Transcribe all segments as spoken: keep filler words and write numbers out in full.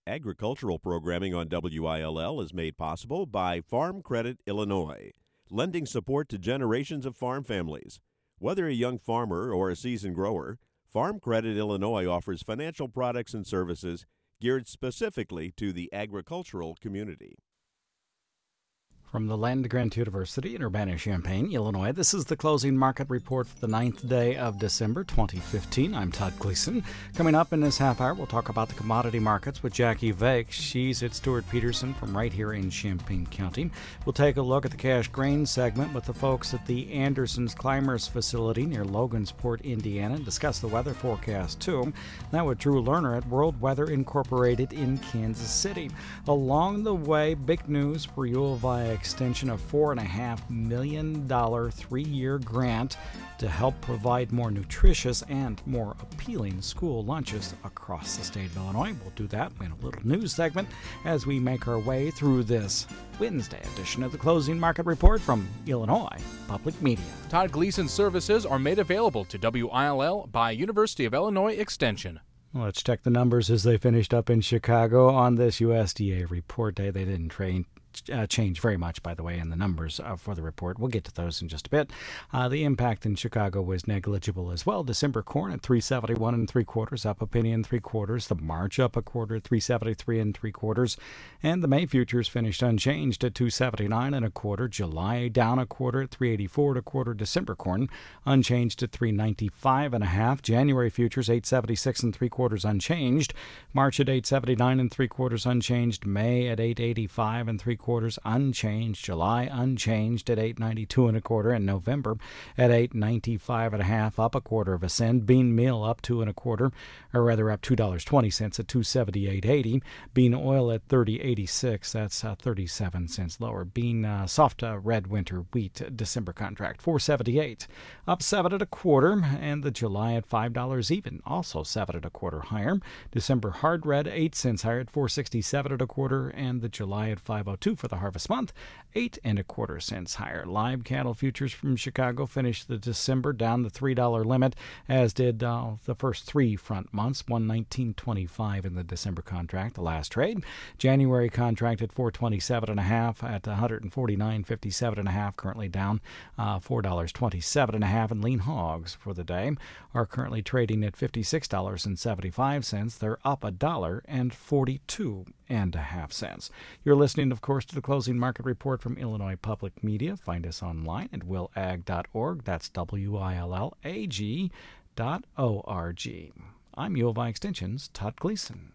Agricultural programming on W I L L is made possible by Farm Credit Illinois, lending support to generations of farm families. Whether a young farmer or a seasoned grower, Farm Credit Illinois offers financial products and services geared specifically to the agricultural community. From the Land Grant University in Urbana-Champaign, Illinois, this is the closing market report for the ninth day of December twenty fifteen. I'm Todd Gleason. Coming up in this half hour, we'll talk about the commodity markets with Jackie Vake. She's at Stuart Peterson from right here in Champaign County. We'll take a look at the cash grain segment with the folks at the Anderson's Climbers facility near Logansport, Indiana, and discuss the weather forecast, too. Now with Drew Lerner at World Weather Incorporated in Kansas City. Along the way, big news for U of I extension of four point five million dollars three-year grant to help provide more nutritious and more appealing school lunches across the state of Illinois. We'll do that in a little news segment as we make our way through this Wednesday edition of the Closing Market Report from Illinois Public Media. Todd Gleason services are made available to W I L L by University of Illinois Extension. Let's check the numbers as they finished up in Chicago on this U S D A report day. They didn't train Uh, change very much, by the way, in the numbers uh, for the report. We'll get to those in just a bit. Uh, the impact in Chicago was negligible as well. December corn at three seventy-one and three quarters, up a penny and three quarters. The March up a quarter, three seventy-three and three quarters, and the May futures finished unchanged at two seventy-nine and a quarter. July down a quarter at three eighty-four and a quarter. December corn unchanged at three ninety-five and a half. January futures eight seventy-six and three quarters unchanged. March at eight seventy-nine and three quarters unchanged. May at eight eighty-five and three quarters unchanged. July unchanged at eight ninety-two and a quarter, and November at eight ninety-five and a half, up a quarter of a cent. Bean meal up two and a quarter, or rather up two dollars and twenty cents at two seventy-eight eighty. Bean oil at thirty eighty-six, that's uh, thirty-seven cents lower. Bean uh, soft uh, red winter wheat December contract four seventy-eight, up seven and a quarter, and the July at five dollars even, also seven and a quarter higher. December hard red eight cents higher at four sixty-seven and a quarter, and the July at five oh two for the harvest month, eight and a quarter cents higher. Live cattle futures from Chicago finished the December down the three dollar limit, as did uh, the first three front months, one nineteen twenty-five in the December contract, the last trade. January contract at four twenty-seven and a half at one forty-nine fifty-seven and a half, currently down uh, four dollars and twenty-seven and a half, and lean hogs for the day are currently trading at fifty-six dollars and seventy-five cents. They're up a dollar and forty-two and a half cents. You're listening, of course, to the Closing Market Report from Illinois Public Media. Find us online at will ag dot org. That's W I L L A G dot O R G. I'm U of I Extension's Todd Gleason.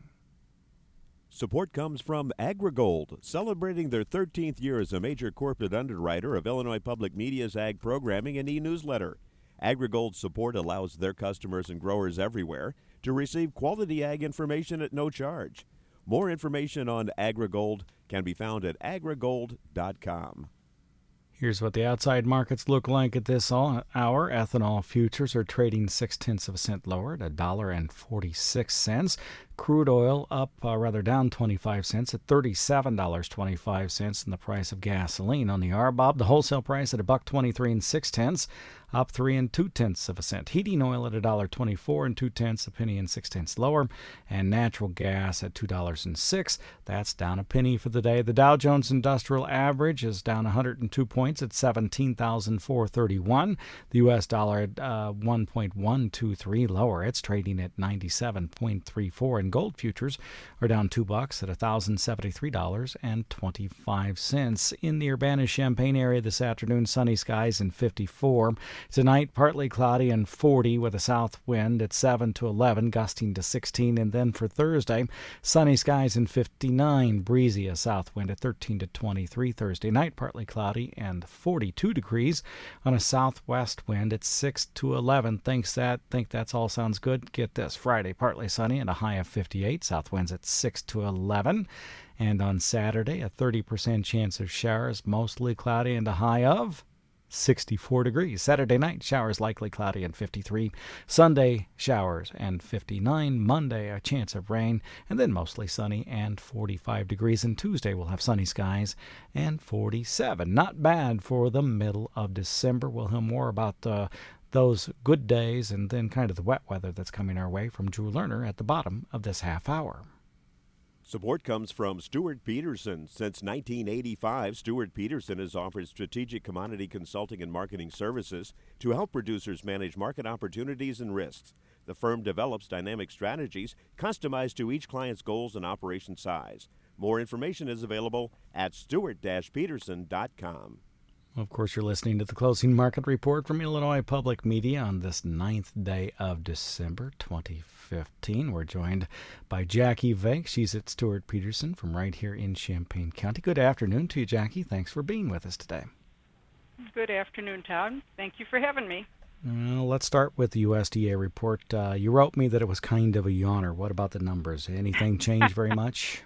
Support comes from AgriGold, celebrating their thirteenth year as a major corporate underwriter of Illinois Public Media's ag programming and e-newsletter. AgriGold's support allows their customers and growers everywhere to receive quality ag information at no charge. More information on AgriGold can be found at agrigold dot com. Here's what the outside markets look like at this hour. Ethanol futures are trading six-tenths of a cent lower at one dollar and forty-six cents. Crude oil up, uh, rather down twenty-five cents at thirty-seven dollars and twenty-five cents, and the price of gasoline on the R B O B, the wholesale price at a buck twenty-three and six tenths, up three and two tenths of a cent. Heating oil at a dollar twenty-four and two tenths, a penny and six tenths lower, and natural gas at two dollars and six. That's down a penny for the day. The Dow Jones Industrial Average is down one hundred two points at seventeen thousand four hundred thirty-one. The U S dollar at uh, one point one two three lower. It's trading at ninety-seven point three four, and gold futures are down two bucks at one thousand seventy-three dollars and twenty-five cents. In the Urbana-Champaign area this afternoon, sunny skies and fifty-four. Tonight, partly cloudy and forty with a south wind at seven to eleven, gusting to sixteen. And then for Thursday, sunny skies and fifty-nine, breezy, a south wind at thirteen to twenty-three. Thursday night, partly cloudy and forty-two degrees on a southwest wind at six to eleven. Thinks that, think that's all sounds good. Get this, Friday, partly sunny and a high of fifty-eight. South winds at six to eleven. And on Saturday, a thirty percent chance of showers, mostly cloudy and a high of sixty-four degrees. Saturday night, showers likely cloudy and fifty-three. Sunday, showers and fifty-nine. Monday, a chance of rain, and then mostly sunny and forty-five degrees. And Tuesday, we'll have sunny skies and forty-seven. Not bad for the middle of December. We'll hear more about uh, those good days and then kind of the wet weather that's coming our way from Drew Lerner at the bottom of this half hour. Support comes from Stuart Peterson. Since nineteen eighty-five, Stuart Peterson has offered strategic commodity consulting and marketing services to help producers manage market opportunities and risks. The firm develops dynamic strategies customized to each client's goals and operation size. More information is available at stewart dash peterson dot com. Of course, you're listening to the Closing Market Report from Illinois Public Media on this ninth day of December twenty fifteen. We're joined by Jackie Vake. She's at Stuart Peterson from right here in Champaign County. Good afternoon to you, Jackie. Thanks for being with us today. Good afternoon, Todd. Thank you for having me. Well, let's start with the U S D A report. Uh, you wrote me that it was kind of a yawner. What about the numbers? Anything change very much?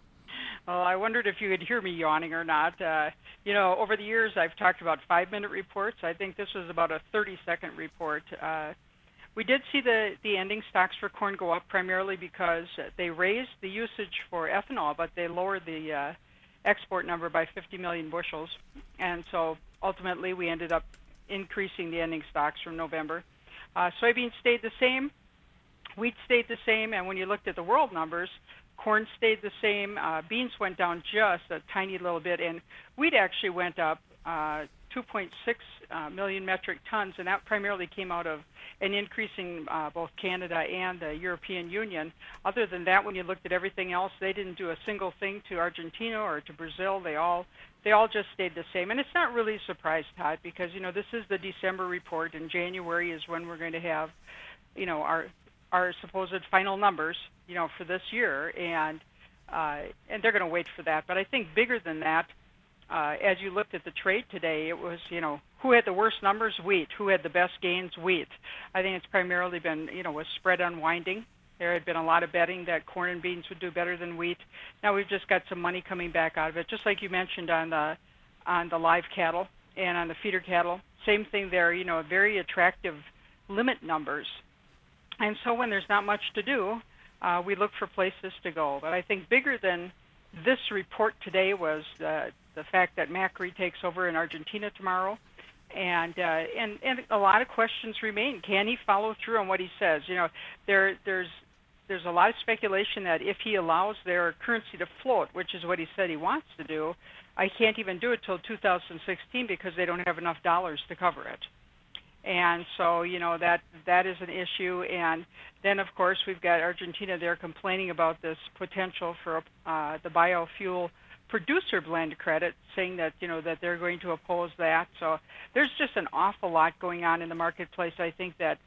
Well, I wondered if you could hear me yawning or not. Uh, you know, over the years, I've talked about five-minute reports. I think this was about a thirty-second report. Uh, we did see the, the ending stocks for corn go up primarily because they raised the usage for ethanol, but they lowered the uh, export number by fifty million bushels. And so ultimately, we ended up increasing the ending stocks from November. Uh, soybeans stayed the same. Wheat stayed the same. And when you looked at the world numbers, corn stayed the same. Uh, beans went down just a tiny little bit, and wheat actually went up uh, two point six uh, million metric tons, and that primarily came out of an increasing uh, both Canada and the European Union. Other than that, when you looked at everything else, they didn't do a single thing to Argentina or to Brazil. They all they all just stayed the same, and it's not really a surprise, Todd, because you know this is the December report, and January is when we're going to have, you know, our our supposed final numbers, you know, for this year, and uh, and they're going to wait for that. But I think bigger than that, uh, as you looked at the trade today, it was, you know, who had the worst numbers? Wheat. Who had the best gains? Wheat. I think it's primarily been, you know, a spread unwinding. There had been a lot of betting that corn and beans would do better than wheat. Now we've just got some money coming back out of it, just like you mentioned on the on the live cattle and on the feeder cattle. Same thing there. You know, very attractive limit numbers. And so when there's not much to do, uh, we look for places to go. But I think bigger than this report today was uh, the fact that Macri takes over in Argentina tomorrow. And, uh, and and a lot of questions remain. Can he follow through on what he says? You know, there there's there's a lot of speculation that if he allows their currency to float, which is what he said he wants to do, I can't even do it till two thousand sixteen because they don't have enough dollars to cover it. And so, you know, that that is an issue. And then, of course, we've got Argentina there complaining about this potential for uh, the biofuel producer blend credit, saying that, you know, that they're going to oppose that. So there's just an awful lot going on in the marketplace, I think, that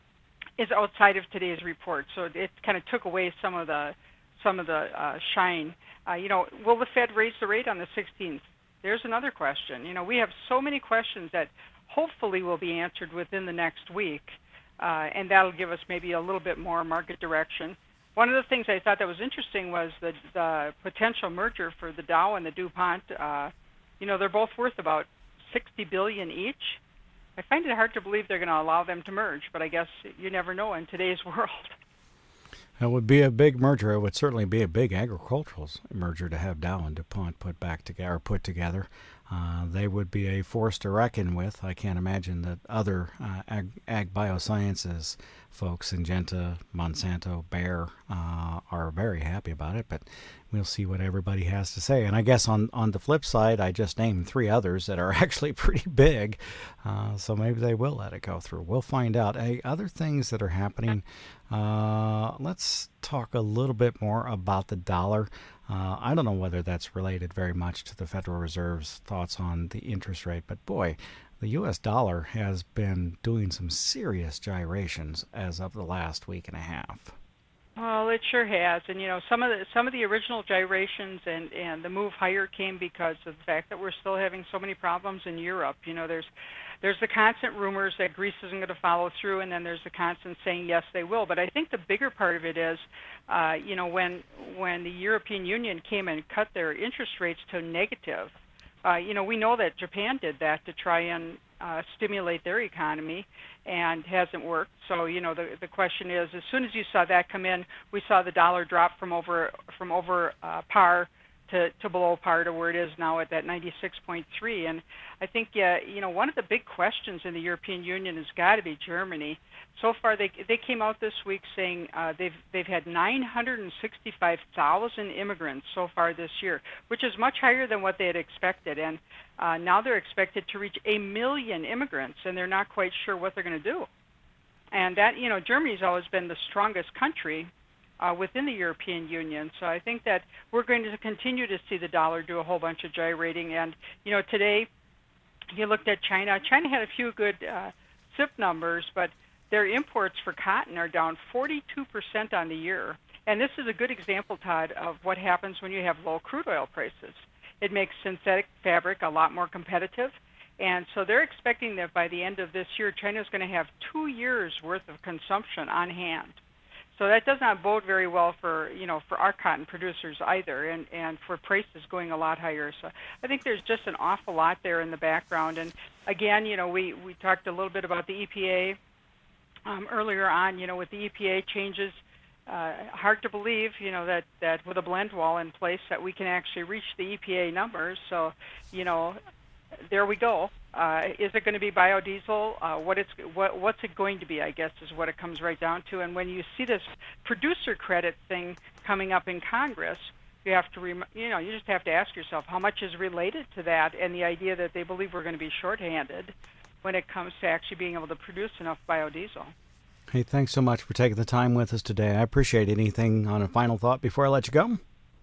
is outside of today's report. So it kind of took away some of the some of the uh, shine. Uh, you know, will the Fed raise the rate on the sixteenth? There's another question. You know, we have so many questions that hopefully will be answered within the next week, uh, and that'll give us maybe a little bit more market direction. One of the things I thought that was interesting was the, the potential merger for the Dow and the DuPont. Uh, you know, they're both worth about sixty billion dollars each. I find it hard to believe they're going to allow them to merge, but I guess you never know in today's world. It would be a big merger. It would certainly be a big agricultural merger to have Dow and DuPont put back together, or put together. Uh, they would be a force to reckon with. I can't imagine that other uh, ag, ag biosciences folks, Syngenta, Monsanto, Bayer, uh, are very happy about it, but we'll see what everybody has to say. And I guess on, on the flip side, I just named three others that are actually pretty big, uh, so maybe they will let it go through. We'll find out. Hey, other things that are happening, uh, let's talk a little bit more about the dollar. Uh, I don't know whether that's related very much to the Federal Reserve's thoughts on the interest rate, but boy, the U S dollar has been doing some serious gyrations as of the last week and a half. Well, it sure has, and you know some of the some of the original gyrations and and the move higher came because of the fact that we're still having so many problems in Europe. You know, there's there's the constant rumors that Greece isn't going to follow through, and then there's the constant saying yes they will. But I think the bigger part of it is, uh, you know, when when the European Union came and cut their interest rates to negative. Uh, you know, we know that Japan did that to try and uh, stimulate their economy, and hasn't worked. So, you know, the the question is, as soon as you saw that come in, we saw the dollar drop from over from over uh, par to, to below par to where it is now at that ninety-six point three. And I think, uh, you know, one of the big questions in the European Union has got to be Germany. So far, they they came out this week saying uh, they've they've had nine hundred sixty-five thousand immigrants so far this year, which is much higher than what they had expected. And uh, now they're expected to reach a million immigrants, and they're not quite sure what they're going to do. And that, you know, Germany's always been the strongest country Uh, within the European Union. So I think that we're going to continue to see the dollar do a whole bunch of gyrating. And, you know, today you looked at China. China had a few good uh, S I P numbers, but their imports for cotton are down forty-two percent on the year. And this is a good example, Todd, of what happens when you have low crude oil prices. It makes synthetic fabric a lot more competitive. And so they're expecting that by the end of this year, China is going to have two years' worth of consumption on hand. So that does not bode very well for, you know, for our cotton producers either, and, and for prices going a lot higher. So I think there's just an awful lot there in the background. And again, you know, we, we talked a little bit about the E P A um, earlier on, you know, with the E P A changes. Uh, hard to believe, you know, that, that with a blend wall in place that we can actually reach the E P A numbers. So, you know, there we go. Uh, is it going to be biodiesel? Uh, what it's what, what's it going to be? I guess is what it comes right down to. And when you see this producer credit thing coming up in Congress, you have to, rem- you know, you just have to ask yourself how much is related to that, and the idea that they believe we're going to be shorthanded when it comes to actually being able to produce enough biodiesel. Hey, thanks so much for taking the time with us today. I appreciate it. Anything on a final thought before I let you go?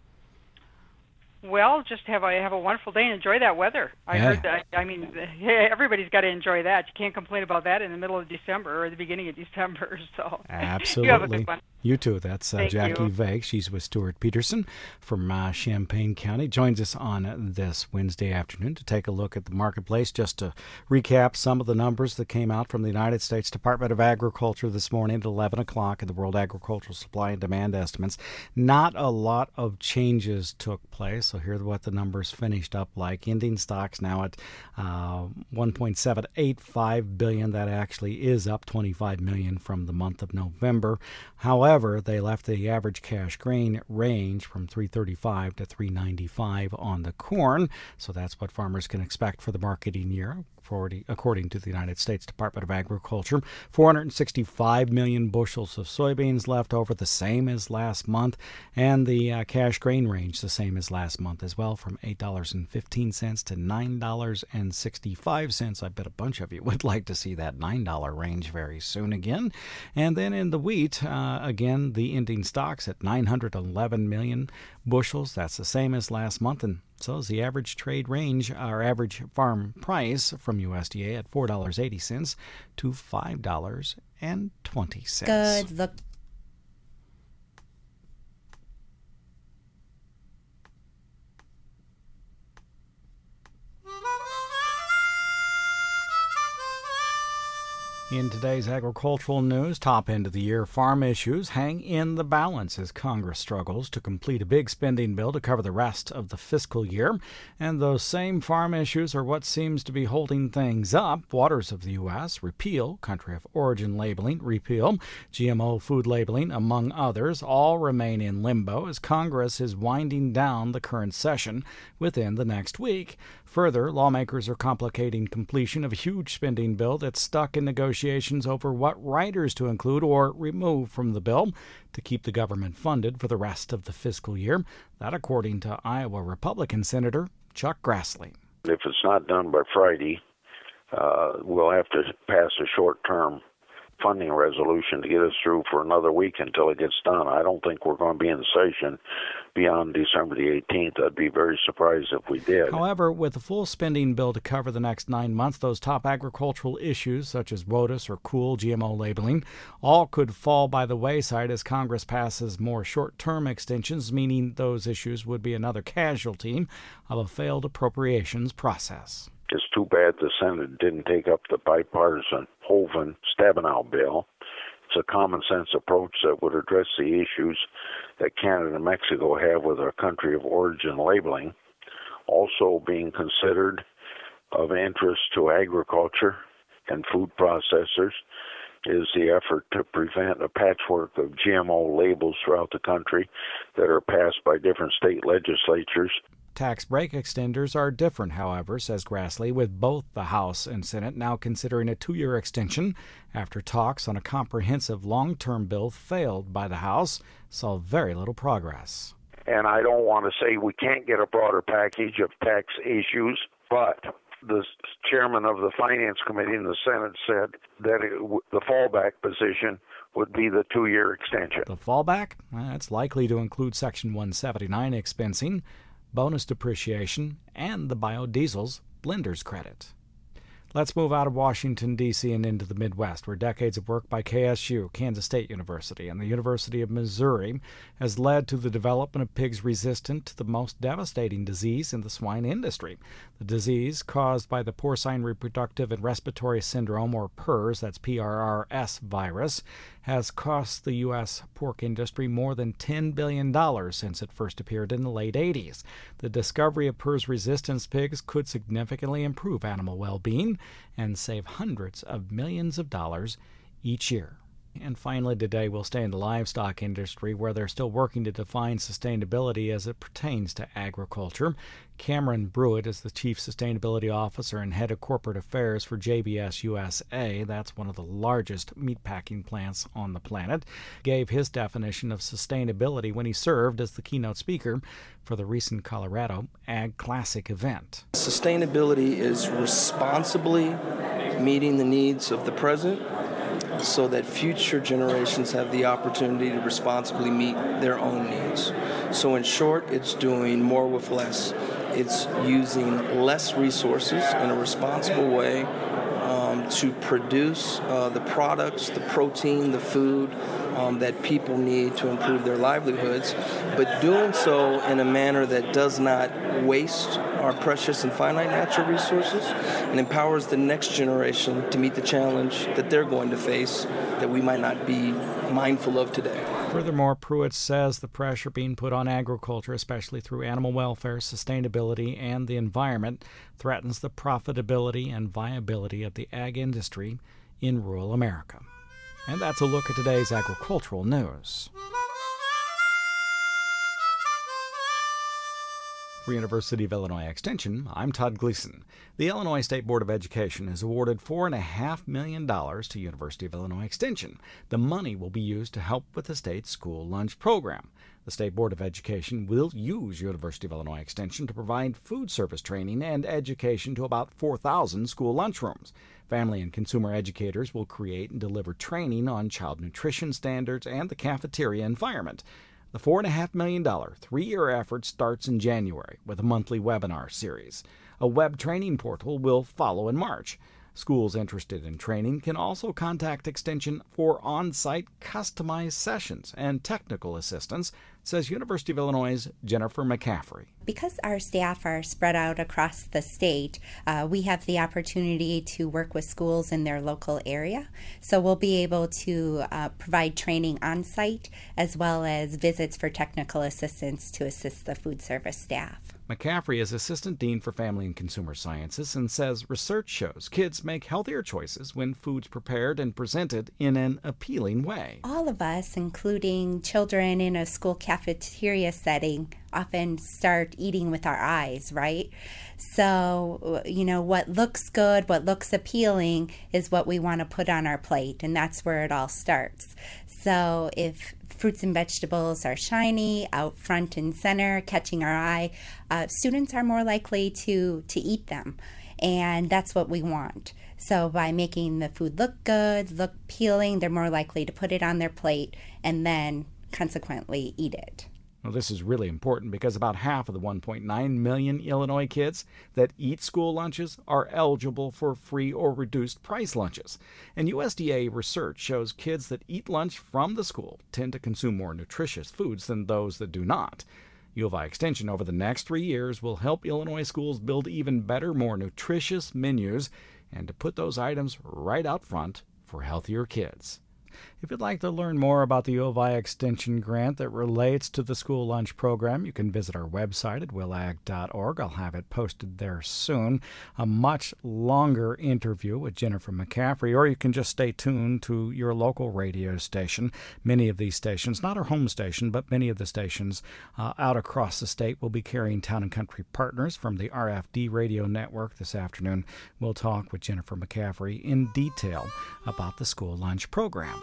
Well, just have a have a wonderful day and enjoy that weather. I yeah. heard that. I mean, everybody's got to enjoy that. You can't complain about that in the middle of December or the beginning of December. So absolutely. You have a good one. You too. That's uh, Jackie you. Vague. She's with Stuart Peterson from uh, Champaign County. Joins us on this Wednesday afternoon to take a look at the marketplace. Just to recap some of the numbers that came out from the United States Department of Agriculture this morning at eleven o'clock in the World Agricultural Supply and Demand Estimates. Not a lot of changes took place. So here's what the numbers finished up like. Ending stocks now at uh, one point seven eight five billion dollars. That actually is up twenty-five million dollars from the month of November. However, they left the average cash grain range from three thirty-five to three ninety-five on the corn. So that's what farmers can expect for the marketing year, according to the United States Department of Agriculture. four hundred sixty-five million bushels of soybeans left over, the same as last month. And the uh, cash grain range, the same as last month as well, from eight dollars and fifteen cents to nine dollars and sixty-five cents. I bet a bunch of you would like to see that nine dollars range very soon again. And then in the wheat, uh, again, the ending stocks at nine hundred eleven million bushels. That's the same as last month. And so is the average trade range, our average farm price from U S D A at four dollars and eighty cents to five dollars and twenty cents. Good. The In today's agricultural news, top end of the year farm issues hang in the balance as Congress struggles to complete a big spending bill to cover the rest of the fiscal year. And those same farm issues are what seems to be holding things up. Waters of the U S repeal country of origin labeling, repeal G M O food labeling, among others, all remain in limbo as Congress is winding down the current session within the next week. Further, lawmakers are complicating completion of a huge spending bill that's stuck in negotiations over what riders to include or remove from the bill to keep the government funded for the rest of the fiscal year. That according to Iowa Republican Senator Chuck Grassley. If it's not done by Friday, uh, we'll have to pass a short-term funding resolution to get us through for another week until it gets done. I don't think we're going to be in session beyond December the eighteenth. I'd be very surprised if we did. However, with a full spending bill to cover the next nine months, those top agricultural issues such as WOTUS or cool G M O labeling all could fall by the wayside as Congress passes more short-term extensions, meaning those issues would be another casualty of a failed appropriations process. It's too bad the Senate didn't take up the bipartisan Hoeven-Stabenow bill. It's a common-sense approach that would address the issues that Canada and Mexico have with our country of origin labeling. Also being considered of interest to agriculture and food processors is the effort to prevent a patchwork of G M O labels throughout the country that are passed by different state legislatures. Tax break extenders are different, however, says Grassley, with both the House and Senate now considering a two-year extension after talks on a comprehensive long-term bill failed by the House saw very little progress. And I don't want to say we can't get a broader package of tax issues, but the chairman of the Finance Committee in the Senate said that it, the fallback position would be the two-year extension. The fallback? Well, it's likely to include Section one seventy-nine expensing, bonus depreciation, and the biodiesel's blender's credit. Let's move out of Washington, D C and into the Midwest, where decades of work by K S U, Kansas State University, and the University of Missouri has led to the development of pigs resistant to the most devastating disease in the swine industry. The disease, caused by the porcine reproductive and respiratory syndrome, or PRRS, that's P R R S virus, has cost the U S pork industry more than ten billion dollars since it first appeared in the late eighties. The discovery of PRRS resistance pigs could significantly improve animal well-being and save hundreds of millions of dollars each year. And finally today, we'll stay in the livestock industry, where they're still working to define sustainability as it pertains to agriculture. Cameron Brewitt is the Chief Sustainability Officer and Head of Corporate Affairs for J B S U S A. That's one of the largest meatpacking plants on the planet. Gave his definition of sustainability when he served as the keynote speaker for the recent Colorado Ag Classic event. Sustainability is responsibly meeting the needs of the present, so that future generations have the opportunity to responsibly meet their own needs. So in short, it's doing more with less. It's using less resources in a responsible way um, to produce uh, the products, the protein, the food um, that people need to improve their livelihoods, but doing so in a manner that does not waste our precious and finite natural resources and empowers the next generation to meet the challenge that they're going to face that we might not be mindful of today. Furthermore, Pruitt says the pressure being put on agriculture, especially through animal welfare, sustainability, and the environment, threatens the profitability and viability of the ag industry in rural America. And that's a look at today's agricultural news. For University of Illinois Extension, I'm Todd Gleason. The Illinois State Board of Education has awarded four point five million dollars to University of Illinois Extension. The money will be used to help with the state's school lunch program. The State Board of Education will use University of Illinois Extension to provide food service training and education to about four thousand school lunchrooms. Family and consumer educators will create and deliver training on child nutrition standards and the cafeteria environment. The four point five million dollars three-year effort starts in January with a monthly webinar series. A web training portal will follow in March. Schools interested in training can also contact Extension for on-site customized sessions and technical assistance, says University of Illinois' Jennifer McCaffrey. Because our staff are spread out across the state, uh, we have the opportunity to work with schools in their local area. So we'll be able to uh, provide training on site as well as visits for technical assistance to assist the food service staff. McCaffrey is Assistant Dean for Family and Consumer Sciences and says research shows kids make healthier choices when food's prepared and presented in an appealing way. All of us, including children in a school cafeteria setting, often start eating with our eyes, right? So, you know, what looks good, what looks appealing is what we want to put on our plate, and that's where it all starts. So if fruits and vegetables are shiny, out front and center, catching our eye, uh, students are more likely to, to eat them, and that's what we want. So by making the food look good, look appealing, they're more likely to put it on their plate and then consequently eat it. Well, this is really important because about half of the one point nine million Illinois kids that eat school lunches are eligible for free or reduced price lunches. And U S D A research shows kids that eat lunch from the school tend to consume more nutritious foods than those that do not. U of I Extension over the next three years will help Illinois schools build even better, more nutritious menus and to put those items right out front for healthier kids. If If you'd like to learn more about the U of I Extension grant that relates to the school lunch program, you can visit our website at willag dot org. I'll have it posted there soon. A much longer interview with Jennifer McCaffrey, or you can just stay tuned to your local radio station. Many of these stations, not our home station, but many of the stations uh, out across the state will be carrying Town and Country partners from the R F D radio network this afternoon. We'll talk with Jennifer McCaffrey in detail about the school lunch program.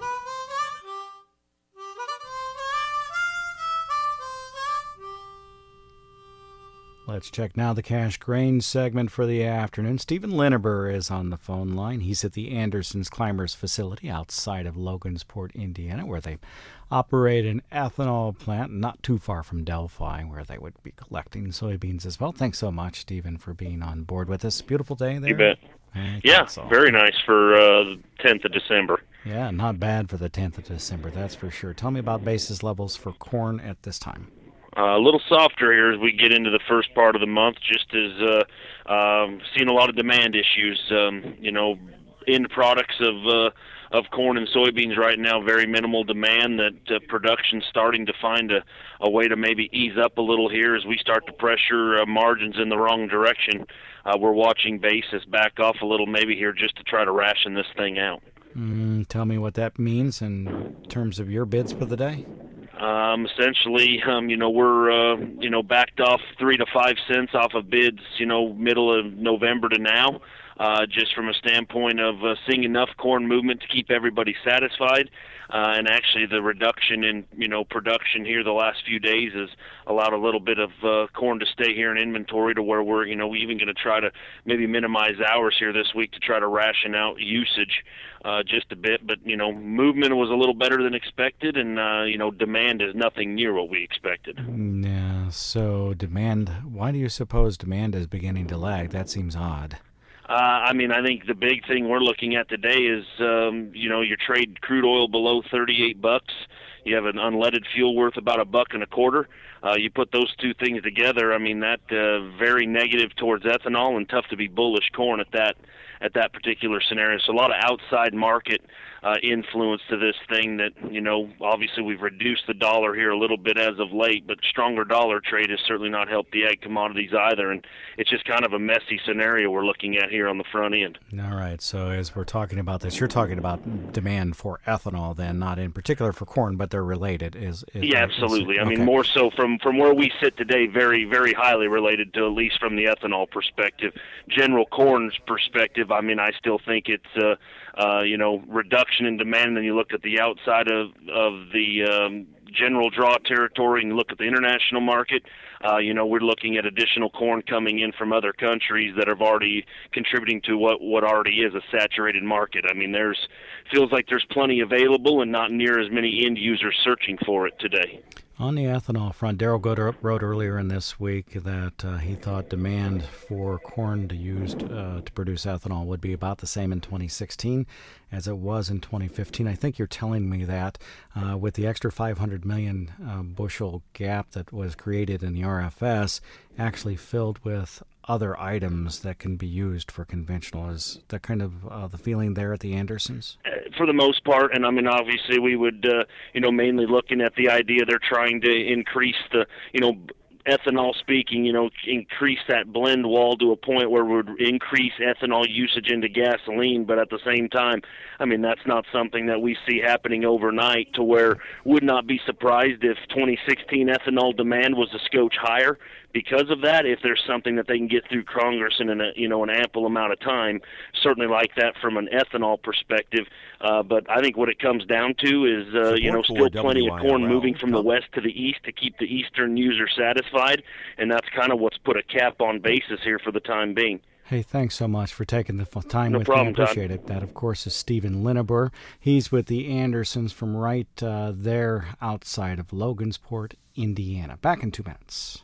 Let's check now the Cash Grain segment for the afternoon. Stephen Lineber is on the phone line. He's at the Andersons Climbers facility outside of Logansport, Indiana, where they operate an ethanol plant not too far from Delphi, where they would be collecting soybeans as well. Thanks so much, Stephen, for being on board with us. Beautiful day there. You bet. I yeah, so. Very nice for uh, the tenth of December. Yeah, not bad for the tenth of December, that's for sure. Tell me about basis levels for corn at this time. Uh, a little softer here as we get into the first part of the month, just as uh, um, seeing a lot of demand issues. Um, you know, end products of uh, of corn and soybeans right now, very minimal demand. That uh, production's starting to find a, a way to maybe ease up a little here as we start to pressure uh, margins in the wrong direction. Uh, we're watching basis back off a little maybe here just to try to ration this thing out. Mm, tell me what that means in terms of your bids for the day. Um, essentially, um, you know, we're, uh, you know, backed off three to five cents off of bids, you know, middle of November to now, uh, just from a standpoint of uh, seeing enough corn movement to keep everybody satisfied. Uh, and actually the reduction in, you know, production here the last few days has allowed a little bit of uh, corn to stay here in inventory to where we're, you know, even going to try to maybe minimize hours here this week to try to ration out usage uh, just a bit. But, you know, movement was a little better than expected, and, uh, you know, demand is nothing near what we expected. Yeah, so demand, why do you suppose demand is beginning to lag? That seems odd. Uh, I mean, I think the big thing we're looking at today is, um, you know, you trade crude oil below thirty-eight bucks. You have an unleaded fuel worth about a buck and a quarter. Uh, you put those two things together. I mean, that uh, very negative towards ethanol and tough to be bullish corn at that at that particular scenario. So a lot of outside market uh, influence to this thing that, you know, obviously we've reduced the dollar here a little bit as of late, but stronger dollar trade has certainly not helped the ag commodities either. And it's just kind of a messy scenario we're looking at here on the front end. All right. So as we're talking about this, you're talking about demand for ethanol then, not in particular for corn, but they're related. Is, is Yeah, absolutely. Is, I okay. mean, more so from, from where we sit today, very, very highly related to, at least from the ethanol perspective. General corn's perspective, I mean, I still think it's, uh, uh, you know, reduction in demand. And then you look at the outside of, of the um, general draw territory and you look at the international market, uh, you know, we're looking at additional corn coming in from other countries that are already contributing to what, what already is a saturated market. I mean, there's feels like there's plenty available and not near as many end users searching for it today. On the ethanol front, Daryl wrote earlier in this week that uh, he thought demand for corn to used uh, to produce ethanol would be about the same in twenty sixteen as it was in twenty fifteen. I think you're telling me that uh, with the extra five hundred million uh, bushel gap that was created in the R F S actually filled with other items that can be used for conventional. Is that kind of uh, the feeling there at the Andersons? For the most part, and I mean, obviously we would, uh, you know, mainly looking at the idea they're trying to increase the, you know, ethanol speaking, you know, increase that blend wall to a point where we would increase ethanol usage into gasoline, but at the same time, I mean, that's not something that we see happening overnight to where would not be surprised if twenty sixteen ethanol demand was a scotch higher because of that, if there's something that they can get through Congress in a, you know, an ample amount of time, certainly like that from an ethanol perspective. Uh, but I think what it comes down to is, uh, you know, still plenty of corn moving from the west to the east to keep the eastern user satisfied, and that's kind of what's put a cap on basis here for the time being. Hey, thanks so much for taking the time no with problem, me. I appreciate Todd. it. That, of course, is Stephen Lineber. He's with the Andersons from right uh, there outside of Logansport, Indiana. Back in two minutes.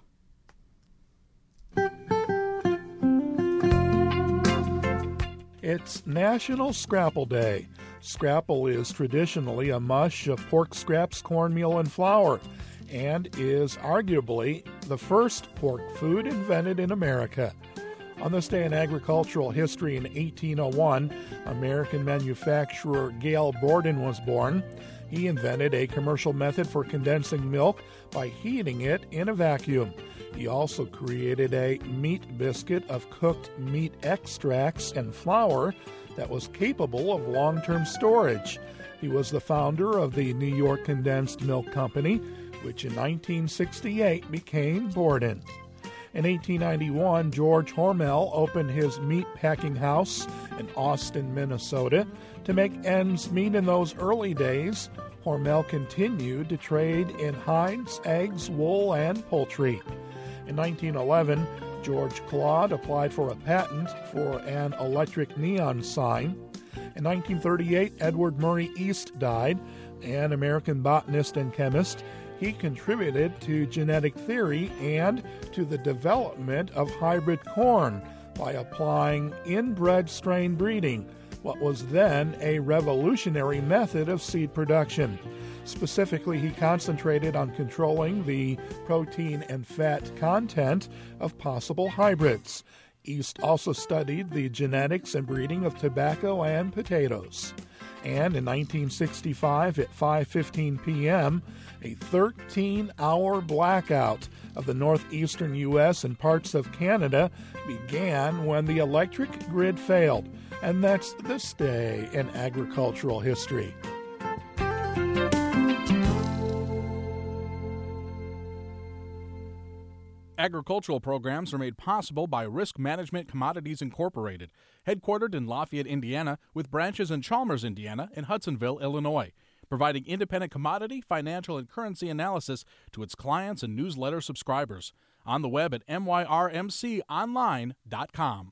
It's National Scrapple Day. Scrapple is traditionally a mush of pork scraps, cornmeal, and flour, and is arguably the first pork food invented in America. On this day in agricultural history in eighteen oh one, American manufacturer Gail Borden was born. He invented a commercial method for condensing milk by heating it in a vacuum. He also created a meat biscuit of cooked meat extracts and flour that was capable of long-term storage. He was the founder of the New York Condensed Milk Company, which in nineteen sixty-eight became Borden. In eighteen ninety-one, George Hormel opened his meat packing house in Austin, Minnesota. To make ends meet in those early days, Hormel continued to trade in hides, eggs, wool, and poultry. In nineteen eleven, George Claude applied for a patent for an electric neon sign. In nineteen thirty-eight, Edward Murray East died, an American botanist and chemist. He contributed to genetic theory and to the development of hybrid corn by applying inbred strain breeding, what was then a revolutionary method of seed production. Specifically, he concentrated on controlling the protein and fat content of possible hybrids. East also studied the genetics and breeding of tobacco and potatoes. And in nineteen sixty-five, at five fifteen p.m., a thirteen-hour blackout of the northeastern U S and parts of Canada began when the electric grid failed. And that's this day in agricultural history. Agricultural programs are made possible by Risk Management Commodities Incorporated, headquartered in Lafayette, Indiana, with branches in Chalmers, Indiana, and Hudsonville, Illinois, providing independent commodity, financial, and currency analysis to its clients and newsletter subscribers. On the web at m y r m c online dot com.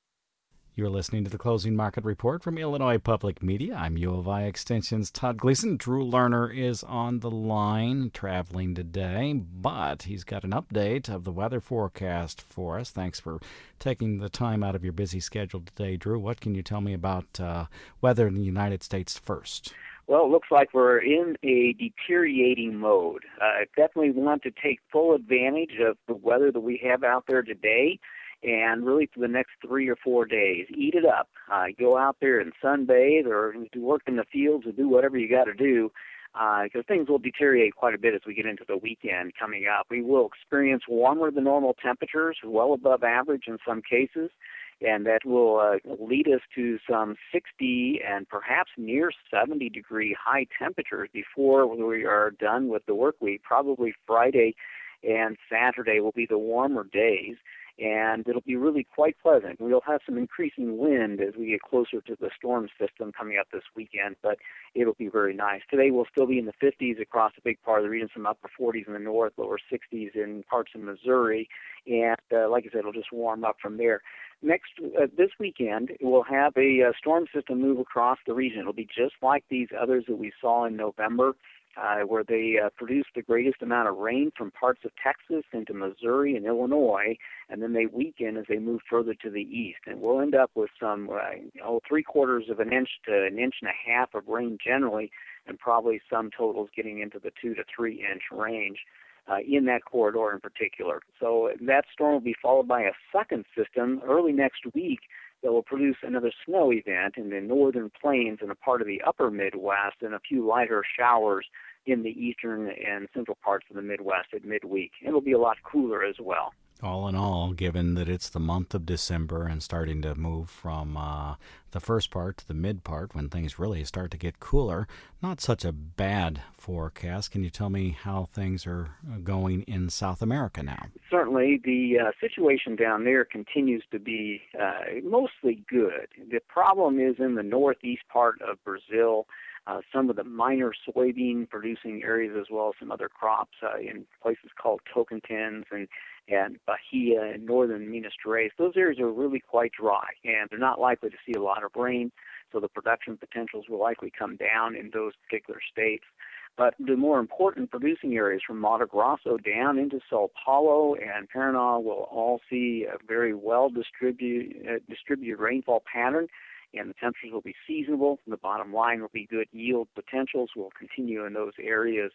You're listening to the Closing Market Report from Illinois Public Media. I'm U of I Extension's Todd Gleason. Drew Lerner is on the line, traveling today, but he's got an update of the weather forecast for us. Thanks for taking the time out of your busy schedule today, Drew. What can you tell me about uh, weather in the United States first? Well, it looks like we're in a deteriorating mode. I uh, definitely want to take full advantage of the weather that we have out there today. And really for the next three or four days, eat it up. Uh, go out there and sunbathe or do work in the fields or do whatever you got to do because uh, things will deteriorate quite a bit as we get into the weekend coming up. We will experience warmer than normal temperatures, well above average in some cases, and that will uh, lead us to some sixty and perhaps near seventy degree high temperatures before we are done with the work week. Probably Friday and Saturday will be the warmer days. And it'll be really quite pleasant. We'll have some increasing wind as we get closer to the storm system coming up this weekend, but it'll be very nice. Today we'll still be in the fifties across a big part of the region, some upper forties in the north, lower sixties in parts of Missouri, and uh, like I said, it'll just warm up from there. Next, uh, this weekend, we'll have a uh, storm system move across the region. It'll be just like these others that we saw in November. Uh, where they uh, produced the greatest amount of rain from parts of Texas into Missouri and Illinois, and then they weaken as they move further to the east. And we'll end up with some, uh, you know, three quarters of an inch to an inch and a half of rain generally, and probably some totals getting into the two to three inch range uh, in that corridor in particular. So that storm will be followed by a second system early next week that will produce another snow event in the northern plains and a part of the upper Midwest and a few lighter showers in the eastern and central parts of the Midwest at midweek. It'll be a lot cooler as well. All in all, given that it's the month of December and starting to move from uh, the first part to the mid part when things really start to get cooler, not such a bad forecast. Can you tell me how things are going in South America now? Certainly. The uh, situation down there continues to be uh, mostly good. The problem is in the northeast part of Brazil. Uh, some of the minor soybean producing areas as well as some other crops uh, in places called Tocantins and, and Bahia and northern Minas Gerais. Those areas are really quite dry, and they're not likely to see a lot of rain, so the production potentials will likely come down in those particular states. But the more important producing areas from Mato Grosso down into Sao Paulo and Paraná will all see a very well distributed, uh, distributed rainfall pattern, and the temperatures will be seasonable. The bottom line will be good yield potentials will continue in those areas.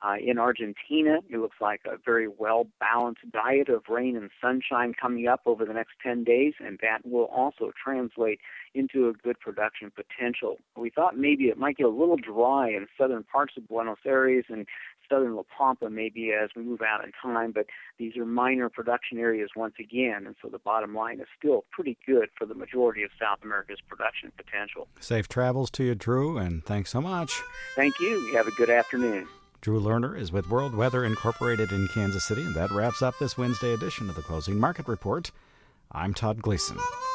Uh, in Argentina, it looks like a very well-balanced diet of rain and sunshine coming up over the next ten days, and that will also translate into a good production potential. We thought maybe it might get a little dry in southern parts of Buenos Aires and southern La Pampa maybe as we move out in time, but these are minor production areas once again, and so the bottom line is still pretty good for the majority of South America's production potential. Safe travels to you, Drew, and thanks so much. Thank you. You have a good afternoon. Drew Lerner is with World Weather Incorporated in Kansas City, and that wraps up this Wednesday edition of the Closing Market Report. I'm Todd Gleason.